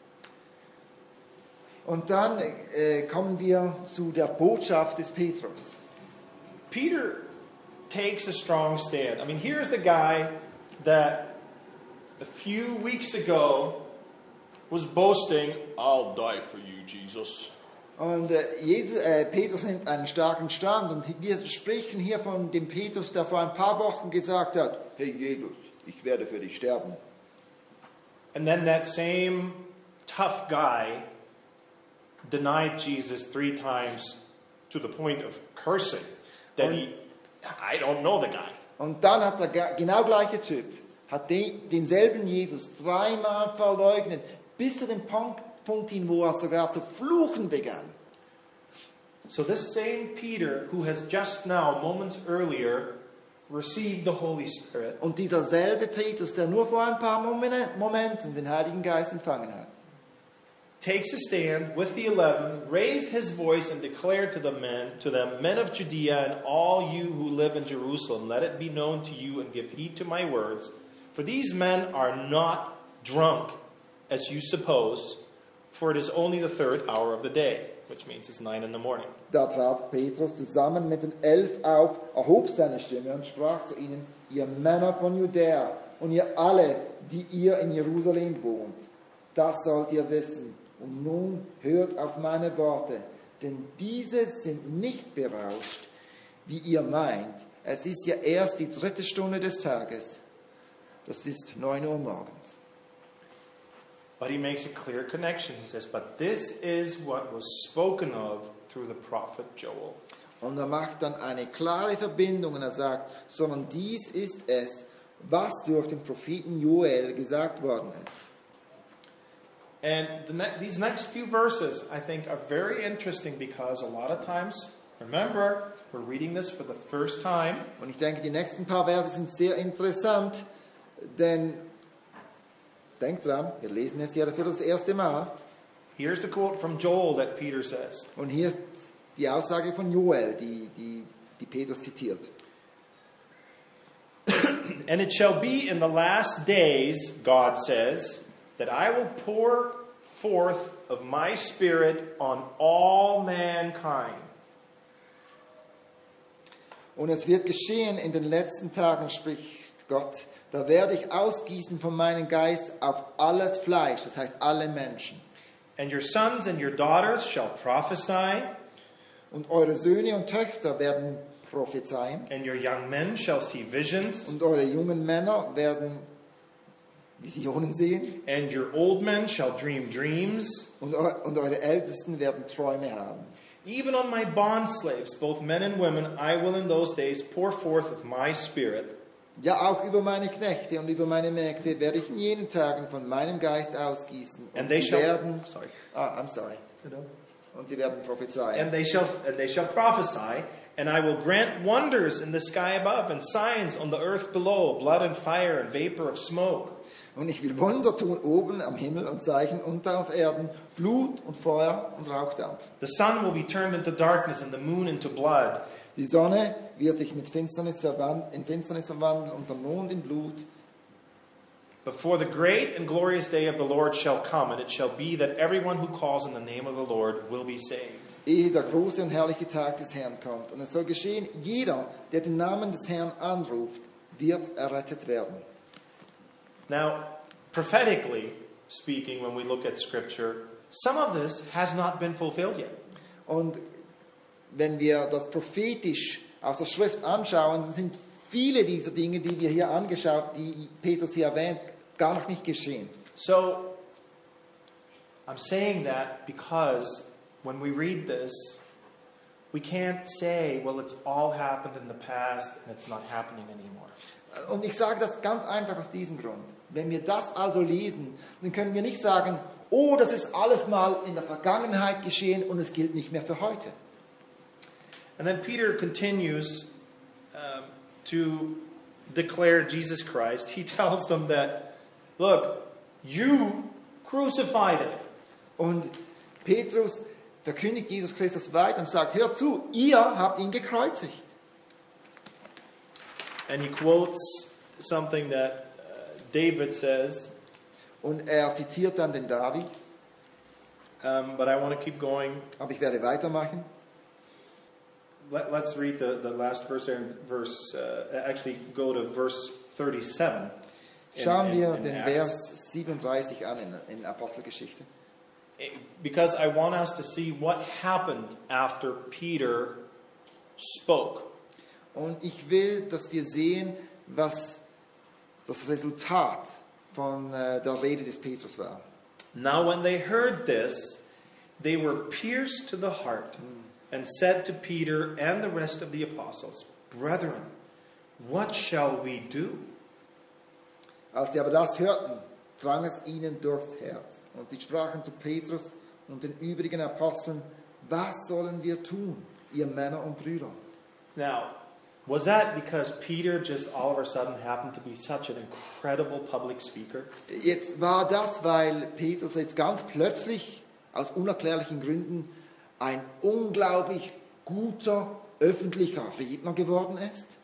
Speaker 2: Und dann kommen wir zu der Botschaft des Petrus.
Speaker 1: Peter takes a strong stand. I mean, here's the guy that a few weeks ago was boasting, "I'll die for you, Jesus."
Speaker 2: Und Petrus nimmt einen starken Stand, und wir sprechen hier von dem Petrus, der vor ein paar Wochen gesagt hat, hey Jesus, ich werde für dich sterben.
Speaker 1: And then that same tough guy denied Jesus 3 times to the point of cursing that I don't know the guy.
Speaker 2: Und dann hat der genau gleiche Typ, hat denselben Jesus 3-mal verleugnet, bis zu dem Punkt hin, wo er sogar zu fluchen begann.
Speaker 1: So this same Peter, who has just now, moments earlier, received the Holy Spirit,
Speaker 2: Und dieser selbe Petrus, der nur vor ein paar Momenten den Heiligen Geist empfangen hat,
Speaker 1: takes a stand with the 11, raised his voice and declared to them, men of Judea and all you who live in Jerusalem, let it be known to you and give heed to my words. For these men are not drunk, as you suppose, for it is only the 3rd hour of the day, which means it's 9 in the morning.
Speaker 2: Da trat Petrus zusammen mit den 11 auf, erhob seine Stimme und sprach zu ihnen, ihr Männer von Judäa und ihr alle, die ihr in Jerusalem wohnt, das sollt ihr wissen. Und nun hört auf meine Worte, denn diese sind nicht berauscht, wie ihr meint. Es ist ja erst die 3. Stunde des Tages. Das ist 9 Uhr morgens.
Speaker 1: But he makes a clear connection. He says, but this is what was spoken of through the prophet Joel.
Speaker 2: Und er macht dann eine klare Verbindung und er sagt, sondern dies ist es, was durch den Propheten Joel gesagt worden ist.
Speaker 1: And these next few verses, I think, are very interesting because a lot of times, remember, we're reading this for the first time.
Speaker 2: Und ich denke, die nächsten paar Verse sind sehr interessant, denn denkt dran, wir lesen es ja für das erste Mal.
Speaker 1: Here's the quote from Joel that Peter says.
Speaker 2: Und hier ist die Aussage von Joel, die Petrus zitiert.
Speaker 1: And it shall be in the last days, God says, that I will pour forth of my Spirit on all mankind.
Speaker 2: Und es wird geschehen in den letzten Tagen, spricht Gott, da werde ich ausgießen von meinem Geist auf alles Fleisch, das heißt alle Menschen.
Speaker 1: And your sons and your daughters shall prophesy.
Speaker 2: Und eure Söhne und Töchter werden prophezeien.
Speaker 1: And your young men shall see visions.
Speaker 2: Und eure jungen Männer werden Visionen sehen.
Speaker 1: And your old men shall dream dreams.
Speaker 2: Und eure Ältesten werden Träume haben.
Speaker 1: Even on my bondslaves, both men and women, I will in those days pour forth of my spirit.
Speaker 2: Ja, auch über meine Knechte und über meine Mägde werde ich in jenen Tagen von meinem Geist ausgießen. Und sie werden... Und sie werden prophezeien.
Speaker 1: And they shall prophesy, and I will grant wonders in the sky above and signs on the earth below, blood and fire and vapor of smoke.
Speaker 2: Und ich will Wunder tun oben am Himmel und Zeichen unter auf Erden, Blut und Feuer und Rauchdampf.
Speaker 1: The sun will be turned into darkness and the moon into blood.
Speaker 2: Die Sonne wird sich in Finsternis verwandeln und der Mond in Blut.
Speaker 1: Before the great and glorious day of the Lord shall come, and it shall be that everyone who calls on the name of the Lord will be saved.
Speaker 2: Ehe der große und herrliche Tag des Herrn kommt. Und es soll geschehen, jeder, der den Namen des Herrn anruft, wird errettet werden.
Speaker 1: Now, prophetically speaking, when we look at Scripture, some of this has not been fulfilled yet.
Speaker 2: Und wenn wir das prophetisch aus der Schrift anschauen, dann sind viele dieser Dinge, die wir hier angeschaut, die Petrus hier erwähnt, gar noch nicht geschehen.
Speaker 1: So, I'm saying that because when we read this, we can't say, well, it's all happened in the past and it's not happening anymore.
Speaker 2: Und ich sage das ganz einfach aus diesem Grund. Wenn wir das also lesen, dann können wir nicht sagen, oh, das ist alles mal in der Vergangenheit geschehen und es gilt nicht mehr für heute.
Speaker 1: And then Peter continues to declare Jesus Christ. He tells them that, look, you crucified him.
Speaker 2: Und Petrus verkündigt Jesus Christus weiter und sagt, hör zu, ihr habt ihn gekreuzigt.
Speaker 1: And he quotes something that David says.
Speaker 2: Und zitiert dann den David.
Speaker 1: But I want to keep going.
Speaker 2: Aber ich werde weitermachen.
Speaker 1: Let's read the last verse there in verse. Actually, go to verse 37.
Speaker 2: Schauen wir den Vers 37 an in Apostelgeschichte.
Speaker 1: Because I want us to see what happened after Peter spoke.
Speaker 2: Und ich will, dass wir sehen, was das Resultat von der Rede des Petrus war.
Speaker 1: Now when they heard this, they were pierced to the heart and said to Peter and the rest of the apostles, Brethren, what shall we do?
Speaker 2: Als sie aber das hörten, drang es ihnen durchs Herz. Und sie sprachen zu Petrus und den übrigen Aposteln, was sollen wir tun, ihr Männer und Brüder?
Speaker 1: Now, was that because Peter just all of a sudden happened to be such an incredible public speaker?
Speaker 2: Jetzt war das, weil Petrus jetzt ganz plötzlich aus unerklärlichen Gründen ein unglaublich guter öffentlicher Redner geworden ist?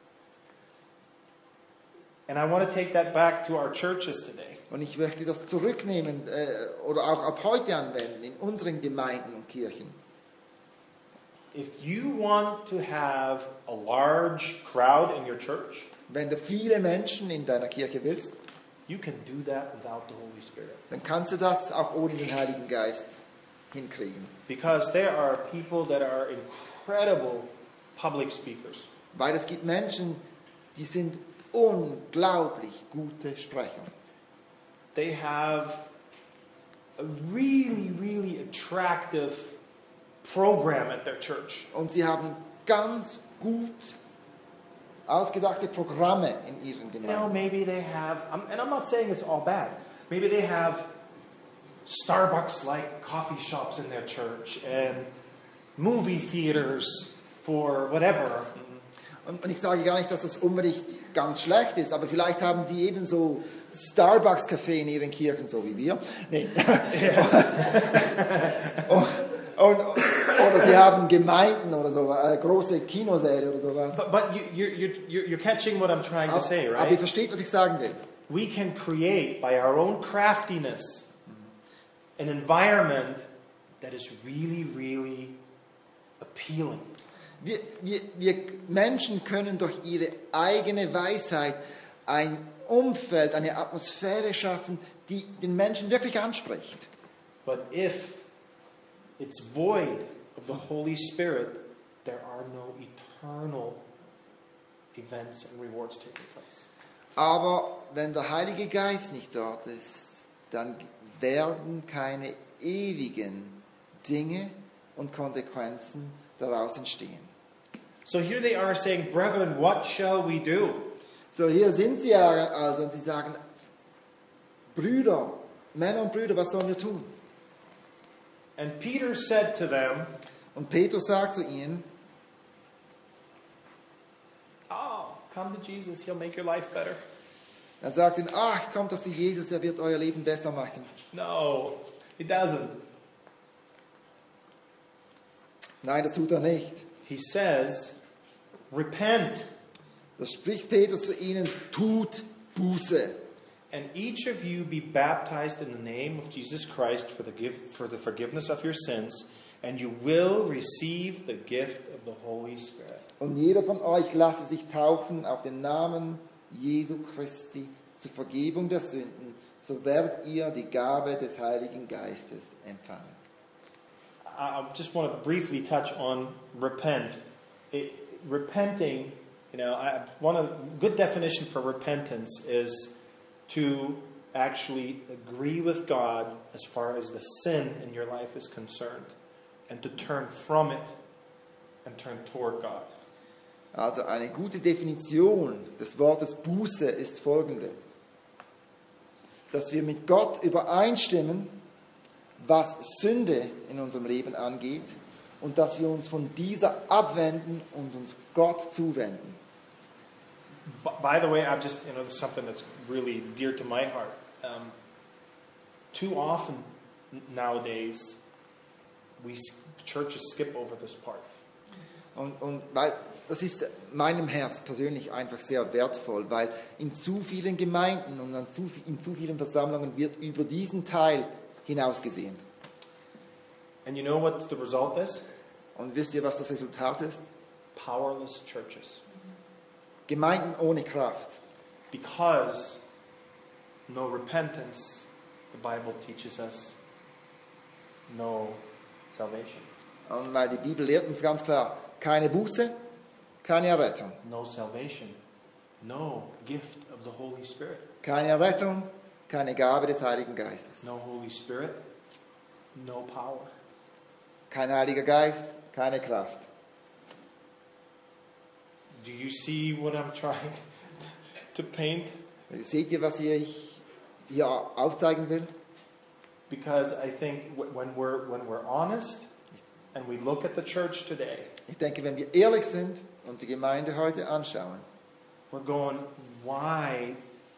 Speaker 1: And I want to take that back to our churches today.
Speaker 2: Und ich möchte das zurücknehmen oder auch auf heute anwenden in unseren Gemeinden und Kirchen.
Speaker 1: If you want to have a large crowd in your church,
Speaker 2: Wenn du viele Menschen in deiner Kirche willst,
Speaker 1: you can do that without the Holy Spirit.
Speaker 2: dann kannst du das auch ohne den Heiligen Geist hinkriegen.
Speaker 1: Because there are people that are incredible public speakers.
Speaker 2: Weil es gibt Menschen, die sind unglaublich gute Sprecher.
Speaker 1: They have a really, really attractive program at their church.
Speaker 2: Und sie haben ganz gut ausgedachte Programme in ihren
Speaker 1: You know,
Speaker 2: Gemeinden.
Speaker 1: maybe they have, and I'm not saying it's all bad. Maybe they have Starbucks-like coffee shops in their church and movie theaters for whatever.
Speaker 2: Und ich sage gar nicht, dass das unbedingt ganz schlecht ist, aber vielleicht haben die eben so Starbucks-Café in ihren Kirchen, so wie wir. Nee. Oder sie haben Gemeinden oder so, große Kinosäle oder sowas.
Speaker 1: But you're catching what I'm trying to say,
Speaker 2: Aber ihr
Speaker 1: right?
Speaker 2: versteht, was ich sagen will.
Speaker 1: We can create by our own craftiness an environment that is really, really appealing.
Speaker 2: Wir Menschen können durch ihre eigene Weisheit ein Umfeld, eine Atmosphäre schaffen, die den Menschen wirklich anspricht.
Speaker 1: But if it's void of the Holy Spirit, there are no eternal events and rewards taking place.
Speaker 2: Aber wenn der Heilige Geist nicht dort ist, dann werden keine ewigen Dinge und Konsequenzen daraus entstehen.
Speaker 1: So here they are saying, brethren, what shall we do?
Speaker 2: So, hier sind sie also und sie sagen, Brüder, Männer und Brüder, was sollen wir tun?
Speaker 1: And Peter said to them,
Speaker 2: Und Petrus sagt zu ihnen,
Speaker 1: oh, come to Jesus, he'll make your life better.
Speaker 2: er sagt ihnen, ach, kommt doch zu Jesus, er wird euer Leben besser machen.
Speaker 1: No, he doesn't.
Speaker 2: Nein, das tut er nicht.
Speaker 1: He says, repent,
Speaker 2: Da spricht Petrus zu ihnen, tut Buße.
Speaker 1: and each of you be baptized in the name of Jesus Christ for the forgiveness of your sins, and you will receive the gift of the Holy Spirit.
Speaker 2: Und jeder von euch lasse sich taufen auf den Namen Jesu Christi zur Vergebung der Sünden, so werdet ihr die Gabe des Heiligen Geistes empfangen.
Speaker 1: I just want to briefly touch on repent. Repenting, a good definition for repentance is to actually agree with God as far as the sin in your life is concerned, and to turn from it and turn toward God.
Speaker 2: Also eine gute Definition des Wortes Buße ist folgende: Dass wir mit Gott übereinstimmen, was Sünde in unserem Leben angeht, und dass wir uns von dieser abwenden und uns Gott zuwenden.
Speaker 1: By the way, this is something that's really dear to my heart. Too often nowadays, churches skip over this part.
Speaker 2: Und weil das ist meinem Herz persönlich einfach sehr wertvoll, weil in zu vielen Gemeinden und in zu vielen Versammlungen wird über diesen Teil hinausgesehen.
Speaker 1: And you know what the result is?
Speaker 2: Und wisst ihr, was das Resultat ist?
Speaker 1: Powerless churches.
Speaker 2: Gemeinden ohne Kraft.
Speaker 1: Because no repentance, the Bible teaches us, no salvation.
Speaker 2: Und weil die Bibel lehrt uns ganz klar, keine Buße, keine Errettung.
Speaker 1: No salvation, no gift of the Holy Spirit.
Speaker 2: Keine Errettung, keine Gabe des Heiligen Geistes.
Speaker 1: No Holy Spirit, no power.
Speaker 2: Kein Heiliger Geist, keine Kraft.
Speaker 1: Do you see what I'm trying to paint?
Speaker 2: Seht ihr, was ich hier aufzeigen will?
Speaker 1: Because I think when we're honest and we look at the church today,
Speaker 2: Ich denke, wenn wir ehrlich sind und die Gemeinde heute anschauen,
Speaker 1: we're going, why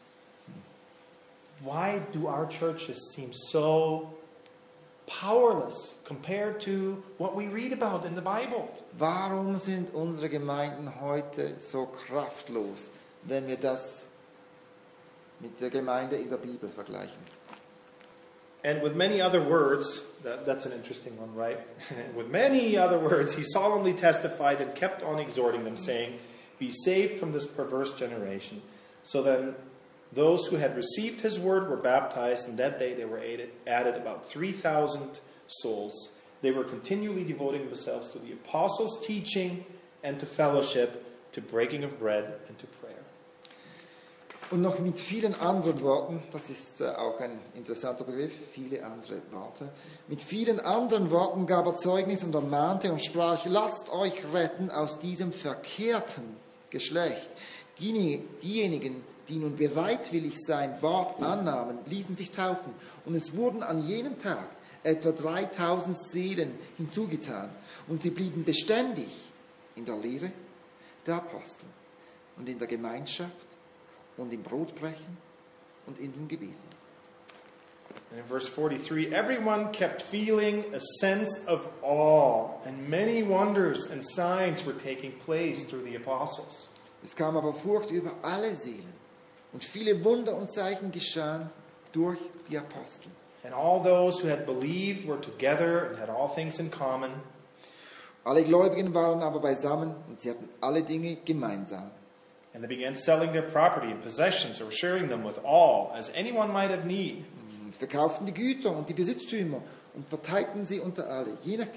Speaker 1: do our churches seem so powerless compared to what we read about in the Bible?
Speaker 2: warum sind unsere Gemeinden heute so kraftlos, wenn wir das mit der Gemeinde in der Bibel vergleichen?
Speaker 1: And with many other words, that's an interesting one, right? With many other words, he solemnly testified and kept on exhorting them, saying, be saved from this perverse generation. So then those who had received his word were baptized, and that day they were added about 3,000 souls. They were continually devoting themselves to the apostles' teaching and to fellowship, to breaking of bread and to prayer.
Speaker 2: Und noch mit vielen anderen Worten, das ist auch ein interessanter Begriff, viele andere Worte. Mit vielen anderen Worten gab er Zeugnis und ermahnte und sprach, lasst euch retten aus diesem verkehrten Geschlecht. Diejenigen, die nun bereitwillig sein Wort annahmen, ließen sich taufen. Und es wurden an jenem Tag etwa 3.000 Seelen hinzugetan. Und sie blieben beständig in der Lehre der Apostel und in der Gemeinschaft und im Brotbrechen und in den Gebeten.
Speaker 1: And in verse 43, everyone kept feeling a sense of awe, and many wonders and signs were taking place through the apostles.
Speaker 2: Es kam aber Furcht über alle Seelen, und viele Wunder und Zeichen geschahen durch die Apostel.
Speaker 1: And all those who had believed were together and had all things in common.
Speaker 2: Alle Gläubigen waren aber beisammen, und sie hatten alle Dinge gemeinsam.
Speaker 1: And they began selling their property and possessions or sharing them with all, as anyone might have need.
Speaker 2: Sie verkauften die Güter und die Besitztümer und verteilten sie unter alle, je nachdem,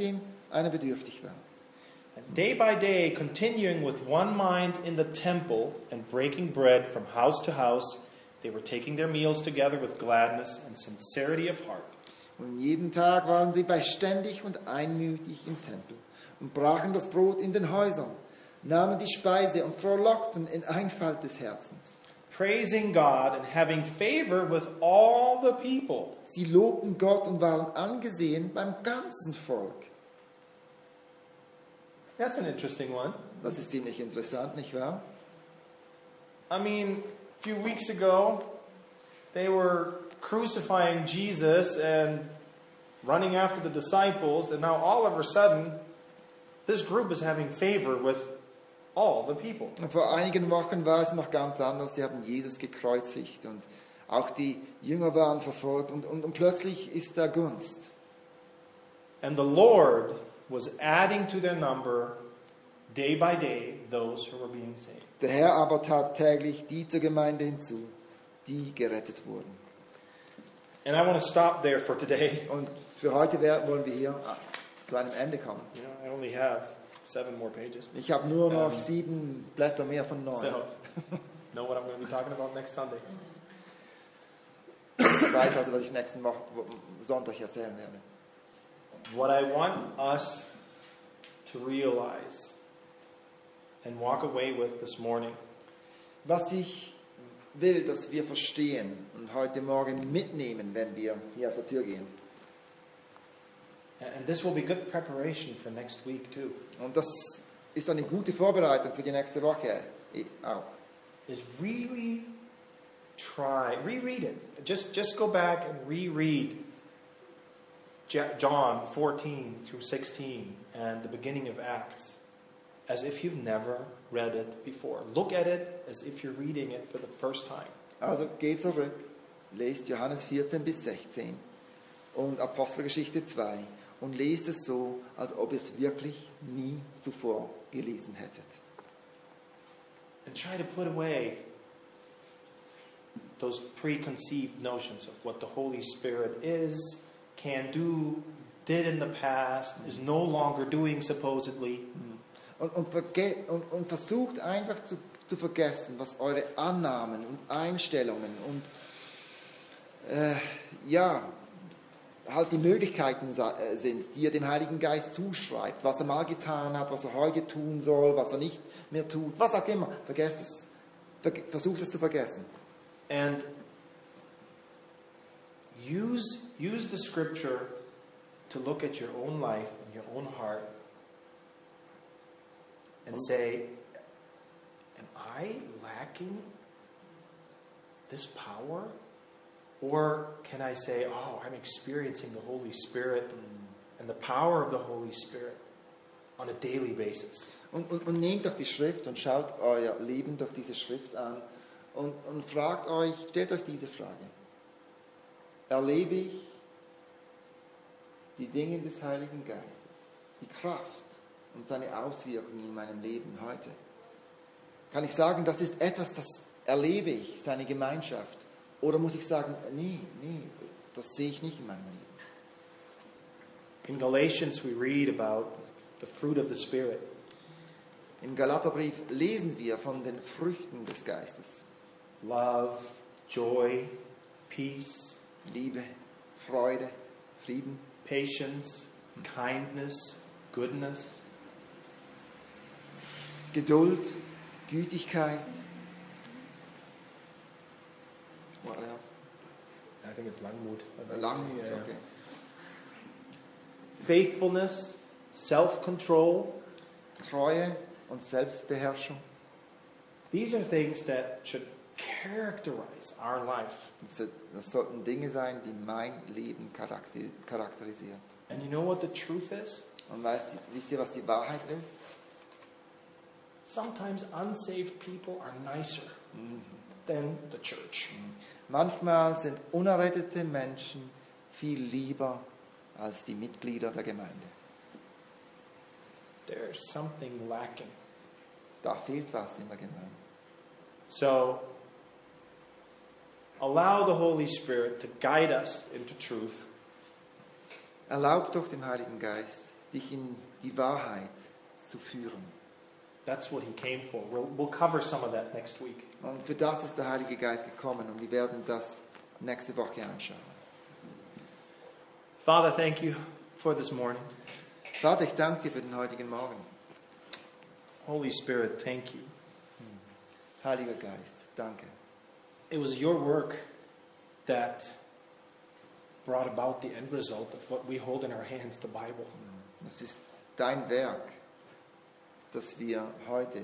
Speaker 2: einer bedürftig war.
Speaker 1: And day by day, continuing with one mind in the temple and breaking bread from house to house, they were taking their meals together with gladness and sincerity of heart.
Speaker 2: Und jeden Tag waren sie beständig und einmütig im Tempel und brachen das Brot in den Häusern, nahmen die Speise und frohlockten in Einfalt des Herzens.
Speaker 1: Praising God and having favor with all the people.
Speaker 2: Sie lobten Gott und waren angesehen beim ganzen Volk.
Speaker 1: That's an interesting one.
Speaker 2: Das ist ziemlich interessant, nicht wahr?
Speaker 1: I mean, a few weeks ago, they were crucifying Jesus and running after the disciples, and now all of a sudden, this group is having favor with all the people.
Speaker 2: Und vor einigen Wochen war es noch ganz anders. Sie haben Jesus gekreuzigt und auch die Jünger waren verfolgt und plötzlich ist da Gunst.
Speaker 1: And the Lord was adding to their number day by day those who were being saved.
Speaker 2: Der Herr aber tat täglich die zur Gemeinde hinzu, die gerettet wurden.
Speaker 1: And I want to stop there for today.
Speaker 2: Und für heute wollen wir hier zu einem Ende kommen.
Speaker 1: You know, I only have 7 more pages.
Speaker 2: Ich habe nur noch 7 Blätter mehr von 9.
Speaker 1: So, know what I'm going to be talking about next Sunday.
Speaker 2: Ich weiß also, was ich nächsten Sonntag erzählen werde.
Speaker 1: What I want us to realize and walk away with this morning
Speaker 2: Was ich will, dass wir verstehen und heute Morgen mitnehmen, wenn wir hier aus der Tür gehen.
Speaker 1: and this will be good preparation for next week too,
Speaker 2: Und das ist eine gute Vorbereitung für die nächste Woche auch.
Speaker 1: is really reread it. Just go back and reread John 14 through 16 and the beginning of Acts as if you've never read it before. Look at it as if you're reading it for the first time.
Speaker 2: Also geht zurück, lest Johannes 14 bis 16 und Apostelgeschichte 2 und lest es so, als ob ihr es wirklich nie zuvor gelesen hättet.
Speaker 1: And try to put away those preconceived notions of what the Holy Spirit is, can do, did in the past, is no longer doing supposedly.
Speaker 2: Und versucht einfach zu vergessen, was eure Annahmen und Einstellungen und halt die Möglichkeiten sind, die ihr dem Heiligen Geist zuschreibt, was er mal getan hat, was er heute tun soll, was er nicht mehr tut, was auch immer. Vergesst es. Versucht es zu vergessen.
Speaker 1: And use the scripture to look at your own life and your own heart and say, am I lacking this power? Or can I say, oh, I'm experiencing the Holy Spirit and the power of the Holy Spirit on a daily basis?
Speaker 2: Und nehmt doch die Schrift und schaut euer Leben durch diese Schrift an und fragt euch, stellt euch diese Frage. Erlebe ich die Dinge des Heiligen Geistes, die Kraft und seine Auswirkungen in meinem Leben heute? Kann ich sagen, das ist etwas, das erlebe ich, seine Gemeinschaft? Oder muss ich sagen, nee, das sehe ich nicht in meinem Leben?
Speaker 1: In Galatians we read about the fruit of the Spirit.
Speaker 2: Im Galaterbrief lesen wir von den Früchten des Geistes.
Speaker 1: Love, joy, peace,
Speaker 2: Liebe, Freude, Frieden,
Speaker 1: patience, kindness, goodness,
Speaker 2: Geduld, Gütigkeit. What else?
Speaker 1: I think it's Langmut.
Speaker 2: Langmut,
Speaker 1: Yeah.
Speaker 2: okay.
Speaker 1: Faithfulness, self-control.
Speaker 2: Treue und Selbstbeherrschung.
Speaker 1: These are things that should characterize our life.
Speaker 2: Das sollten Dinge sein, die mein Leben charakterisiert.
Speaker 1: And you know what the truth is?
Speaker 2: Und wisst ihr, was die Wahrheit ist?
Speaker 1: Sometimes unsaved people are nicer than the church.
Speaker 2: Manchmal sind unerrettete Menschen viel lieber als die Mitglieder der Gemeinde.
Speaker 1: There's something lacking.
Speaker 2: Da fehlt was in der Gemeinde.
Speaker 1: So, allow the Holy Spirit to guide us into truth.
Speaker 2: Erlaubt doch dem Heiligen Geist, dich in die Wahrheit zu führen.
Speaker 1: That's what he came for. We'll cover some of that next week.
Speaker 2: Und für das ist der Heilige Geist gekommen und wir werden das nächste Woche anschauen.
Speaker 1: Father, thank you for this morning.
Speaker 2: Vater, ich danke dir für den heutigen Morgen.
Speaker 1: Holy Spirit, thank you.
Speaker 2: Heiliger Geist, danke.
Speaker 1: It was your work that brought about the end result of what we hold in our hands, the Bible.
Speaker 2: Es ist dein Werk, dass wir heute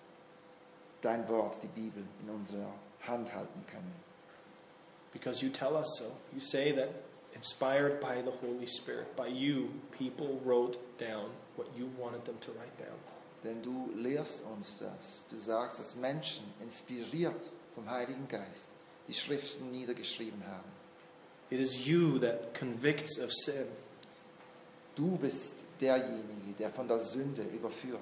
Speaker 2: dein Wort, die Bibel, in unserer Hand halten können.
Speaker 1: Because you tell us so. You say that inspired by the Holy Spirit, by you, people wrote down what you wanted them to write down.
Speaker 2: Denn du lehrst uns das. Du sagst, dass Menschen, inspiriert vom Heiligen Geist, die Schriften niedergeschrieben haben.
Speaker 1: It is you that convicts of sin.
Speaker 2: Du bist derjenige, der von der Sünde überführt.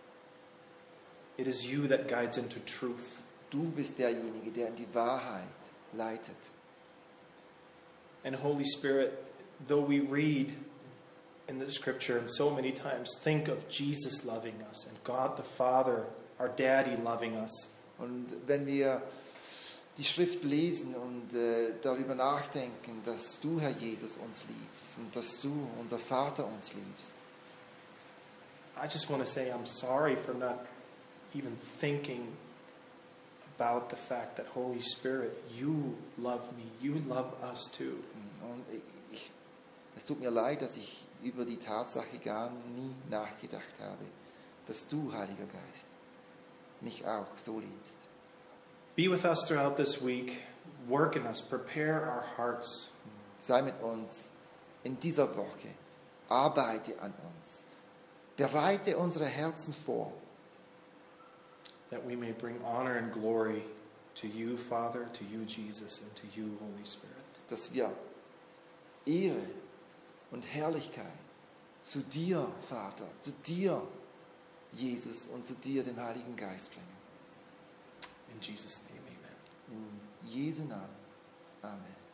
Speaker 1: It is you that guides into truth.
Speaker 2: Du bist derjenige, der in die Wahrheit leitet.
Speaker 1: And Holy Spirit, though we read in the scripture and so many times think of Jesus loving us and God the Father, our daddy, loving us.
Speaker 2: Und wenn wir die Schrift lesen und darüber nachdenken, dass du, Herr Jesus, uns liebst und dass du, unser Vater, uns liebst.
Speaker 1: I just want to say I'm sorry for not even thinking about the fact that Holy Spirit, you love me, you love us too.
Speaker 2: Und es tut mir leid, dass ich über die Tatsache gar nie nachgedacht habe, dass du, Heiliger Geist, mich auch so liebst.
Speaker 1: Be with us throughout this week. Work in us. Prepare our hearts.
Speaker 2: Sei mit uns in dieser Woche. Arbeite an uns. Bereite unsere Herzen vor,
Speaker 1: That we may bring honor and glory to you, Father, to you, Jesus, and to you, Holy Spirit.
Speaker 2: dass wir Ehre und Herrlichkeit zu dir, Vater, zu dir, Jesus, und zu dir, dem Heiligen Geist bringen.
Speaker 1: In Jesus' name, amen.
Speaker 2: In Jesu Namen. Amen.